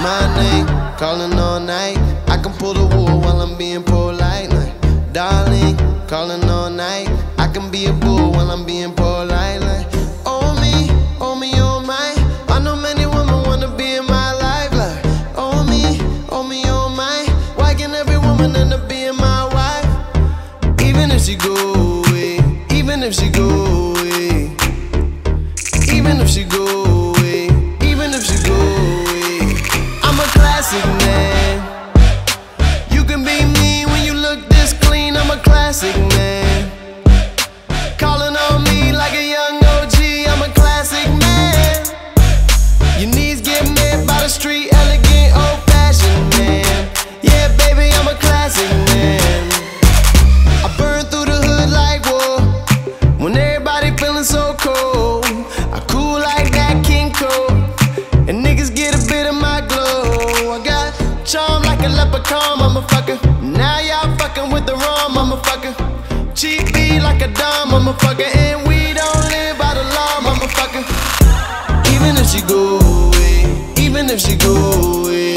My name, calling all night. I can pull the wool while I'm being polite. Like, darling, calling all night. I can be a bull while I'm being polite. Like, oh me, oh my. I know many women wanna be in my life. Like, oh me, oh my. Why can't every woman end up being my wife? Even if she go away, even if she go away, even if she go away, even if she go away, I'm a classic man. You can be mean when you look this clean. I'm a classic man. Calling on me like a young OG. I'm a classic man. Your knees get met by the street, elegant, old-fashioned man. Yeah, baby, I'm a classic man. I burn through the hood like war. When everybody feeling so cold, I cool like that King Cole. And niggas get a bit of my glow. I got charm like a leprechaun, motherfucker. Now y'all fucking with the wrong motherfucker. Cheap beat like a dumb motherfucker. And we don't live by the law, motherfucker. Even if she go away, even if she go away,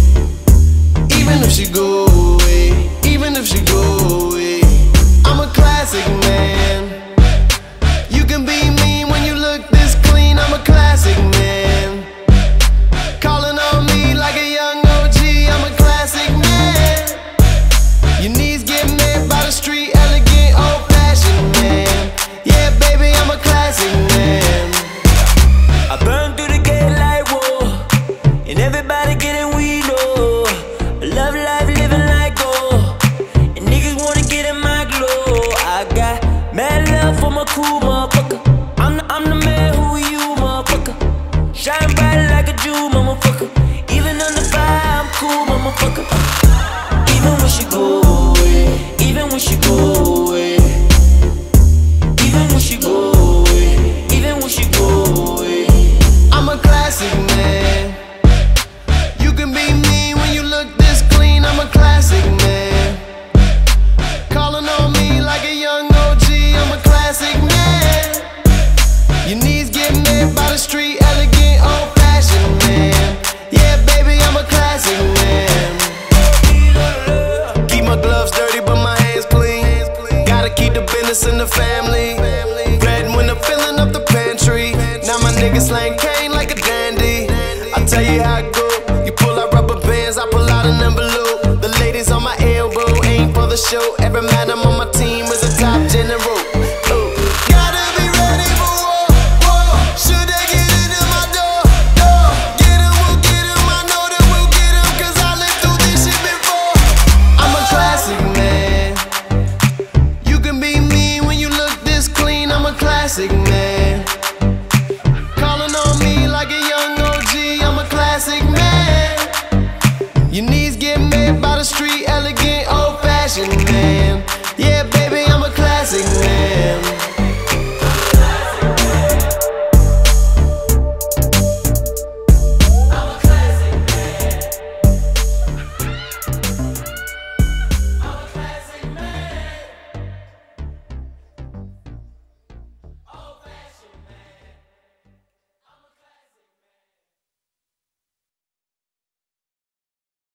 even if she go away, even if she go away, I'm a classic man. You can be mean when you look this clean. I'm a classic man. Calling on me like a young OG. I'm a classic man. Your knees get met by the street, elegant, old-fashioned man. Yeah, baby, I'm a classic man. I burn through the gate like war, and everybody getting weed, oh. I love life, living like gold, and niggas wanna get in my glow. I got mad love for my crew, motherfucker. I'm the man who you, motherfucker. Shine bright like a Jew, motherfucker. Even under fire, I'm cool, motherfucker. Even when she go away, even when she go away, even when she go away, even when she go away, I'm a classic man. You can be mean when you look this clean. I'm a classic man. Calling on me like a young OG. I'm a classic man. Your knees get met by the street, elegant, old-fashioned man. Yeah, baby, I'm a classic man. Keep my gloves dirty, but my hands clean. Gotta keep the business in the family. Bread when I'm filling up the pantry. Now my niggas slang cane like a dandy. I tell you how it go. You pull out rubber bands, I pull out an envelope. The ladies on my elbow ain't for the show. Every man I'm on my team is a top general.